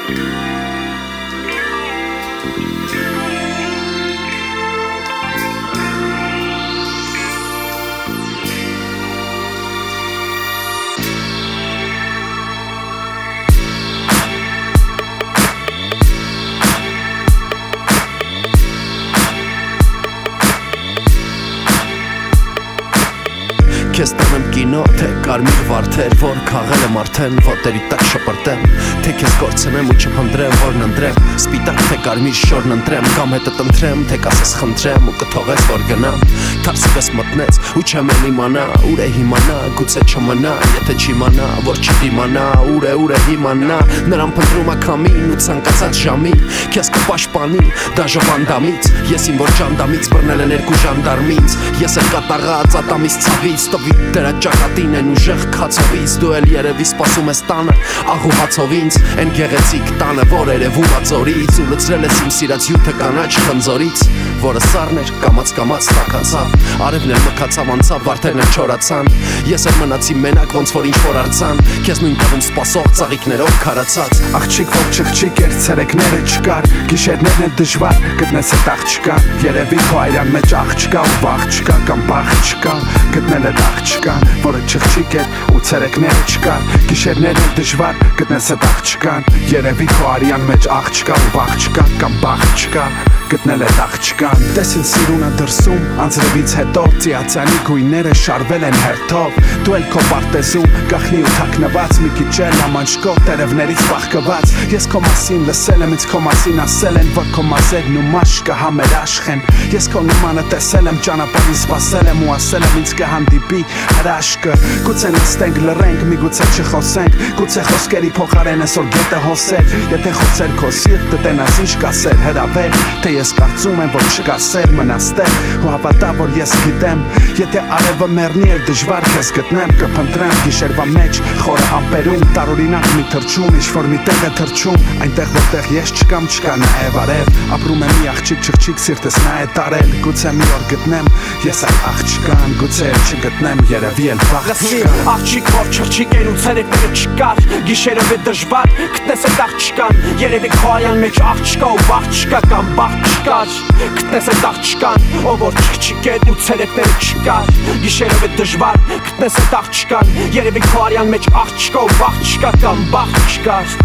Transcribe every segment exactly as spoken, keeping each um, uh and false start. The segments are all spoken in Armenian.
Քեզ տանեմ կինո, թե կարմիր վարդեր, որ քաղել եմ արդեն, ոտերի տակ շպրտեմ, թե քեզ կորցնեմ ու չփնտրեմ, որն ընտրեմ, սպիտակ թե կարմիր շորն ընտրեմ, կամ հետդ ընտրեմ, թե կասես խնդրեմ ու կթողես որ գնամ, թարսպես մտնեց ու չեմ էլ իմանա, ուր է հիմանա, գուցե չմնա, եթե չիմանա, որ չդիմանա, ուր է, ուր է հիմանա, նրան փնտրում ա քամին ու ցանկացած ժամի, քեզ կպաշտպանի, դաժովանդամից, ես իմ որ ջանդամից բռնել են երկու ժանդարմից, ես էլ կատաղած ատամից ցավից Դրա ճակատին են ուժեղ քացովից Դու էլ երևի սպասում ես տանը Աղ ու հացով ինձ Են գեղեցիկ տանը Որ երևում ա ծորից Ու լցրել ես իմ սիրած հյութը կանաչ խնձորից Որը սառն էր կամաց-կամաց տաքացավ Արևն էլ մքացավ անցավ Վարդերն էլ չորացան Ես էլ մնացի մենակ ոնց որ ինչ-որ արձան Քեզ նույն տեղում սպասող ծաղիկներով քարացած Աղջիկ որ չղջիկ էր ցերեկները չկար Գիշերներն էլ դժվար գտնես այդ աղջկա Երևի քո այրան մեջ աղջկա ու վաղ չկա կամ բաղ չկա Գտնել այդ աղջկան, որը չղջիկ էր ու ցերեկները չկար Գիշերներն էլ դժվար գտնես այդ աղջկան Երևի քո արյան մեջ աղջկա ու վաղ չկա կամ բաղ չկա Գտնել այդ աղջկան Տեսին սիրունը դրսում, անձրևից հետո Ծիածյանի գույները շարվել են հերթով Դու էլ քո պարտեզում, գախնի ու թաքնված Մի քիչ էլ ամանջկով, տերևներից բաղկված Ես քո մասին լսել եմ, ինձ քո մասին ասել են Որ քո մազերն ու մաշկը համերաշխ են Ես քո նմանը տեսել եմ, ճանապարհին սպասել եմ Ու ասել եմ ինձ կհանդիպի հրաշքը Գուցե նստենք լռենք, միգուցե չխոսենք Գուցե խոսքերի փոխարեն այսօր գետը հոսեր Եթե խոսեր քո սիրտը, տենաս ինչ կասեր հրավեր Թե ես կարծում եմ, որ չկասեր մնաս տեղ Ու հավատա, որ ես գիտեմ Եթե արևը մեռնի էլ դժվար քեզ գտնեմ Կփնտրեմ գիշերվա մեջ խորը ամպերում Տարօրինակ մի թռչում, ինչ-որ մի տեղ է թռչում Այնտեղ որտեղ ես չկամ, չկա նաև արև Ապրում եմ մի աղջիկ չղջիկ, սիրտս նա է տարել Գուցե մի օր գտնեմ, ես այդ աղջկան Գուցե չգտնեմ, երևի էլ վաղ չկա Աղջիկ որ չղջիկ էր ու ցերեկները չկար Գիշերով է դժվար, գտնես այդ աղջկան Երևի քո արյան մեջ աղջկա ու վաղ չկա կամ բաղ չկար Գտնես այդ աղջկան, ով որ չղջիկ էր ու ցերեկները չկար Գիշերով է դժվար, գտնես այդ աղջկան Երևի քո արյան մեջ աղջկա ու վաղ չկա կամ բաղ չկար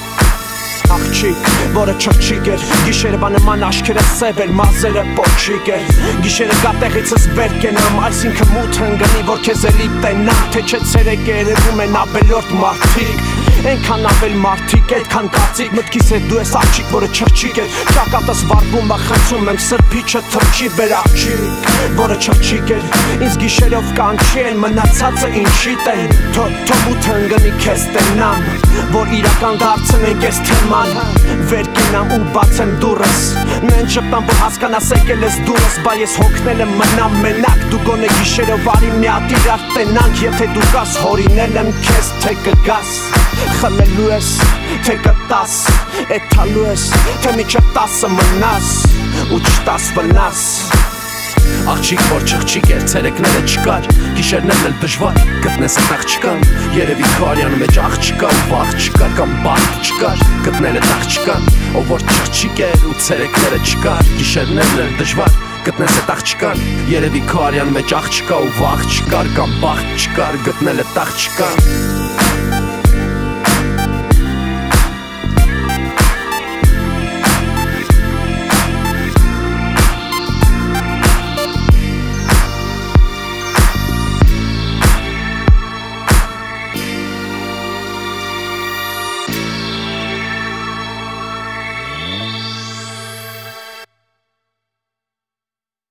Աղջիկ, որը չղջիկ էր Գիշերվա նման աչքերը սև էր, մազերը պոչիկ էր Գիշերը գատեղիցս վեր կենամ Այսինքն մութը ընգնի, որ քեզ էլի տենամ Թե չէ ցերեկ երևում են ավելորդ մարդիկ Ենքան ավել մարդիկ, այդքան կարծիք Մտքիս հետ դու ես աղջիկ, որը չղջիկ էր Ճակատս վարվում բա խնդրում եմ սրբիչը թրջի բեր աղջիկ Որը չղջիկ էր Ինձ գիշերով կանչի են մնացածը ինչիտ են Թո մութը ընգնի քեզ տենամ Որ իրական դարձնենք ես թեման Վեր կենամ ու բացեմ դուրս Նեն շպտամ որ հասկանաս եկել ես դուրս Բա ես հոգնել եմ մնամ մենակ Դու գոնե գիշերով արի մի հատ իրար տենանք Եթե դու գաս հորինել եմ քեզ թե կգաս Խմելու ես թե կտաս Էթալու ես թե միջև տասը մնաս Ու չտաս վնաս Աղջիկ որ չղջիկ էր, ցերեկները չկար Գիշերներն էլ դժվար, գտնես այդ աղջկան Երևի քո արյան մեջ աղջկա ու վաղ չկար կամ բաղ չկար Գտնել այդ աղջկան, ով որ չղջիկ էր ու ցերեկները չկար Գիշերներն էլ դժվար, գտնես այդ աղջկան Երևի քո արյան մեջ աղջկա ու վաղ չկար կամ բաղ չկար Գտնել այդ աղջկան